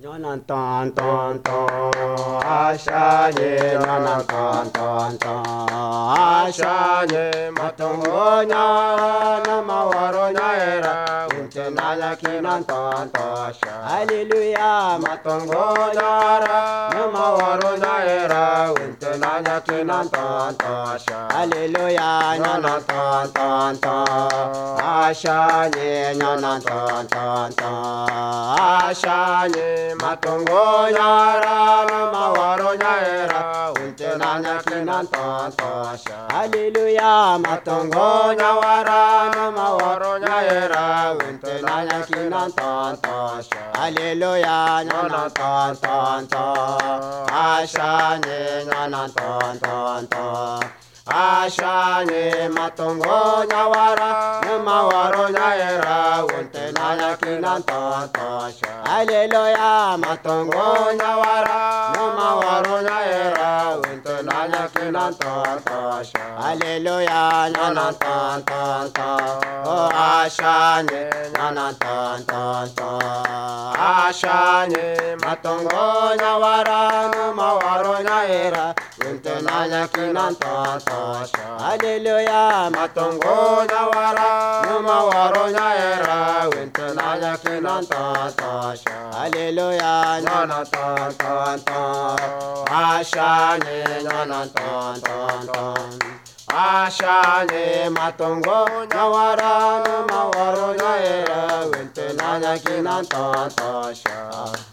Nyonan ton ton ton ashanye nyonan ton ton ton ashanye matongo nya namawaro nyaera untenanya kinan ton ton hallelujah matongo nyara namawaro nyaera untenanya kinan ton ton hallelujah nyonan ton ton ton ashanye nyonan ton ton ton ashanye matongo nyara mawaro nyaera untenanya kinan tontosha hallelujah matongo nyawara mawaro nyaera untenanya kinan tontosha hallelujah nyana tontonto ashanye nyana tontonto ashanye matongo nyawara mawaro nyaera untenanya kinan tontosha hallelujah matongo nyawara mawaro nyaera untenanya kinan tontosha hallelujah nyana tontonto ashanye nyana tontonto ashanye matongo nyawara mawaro nyaera untenanya kinan tontosha hallelujah matongo nyawara mawaro nyaera untenanya kinan tontosha hallelujah nyana tontonto ashanye nyana tontonto ashanye matongo nyawara mawaro nyaera untenanya kinan tontosha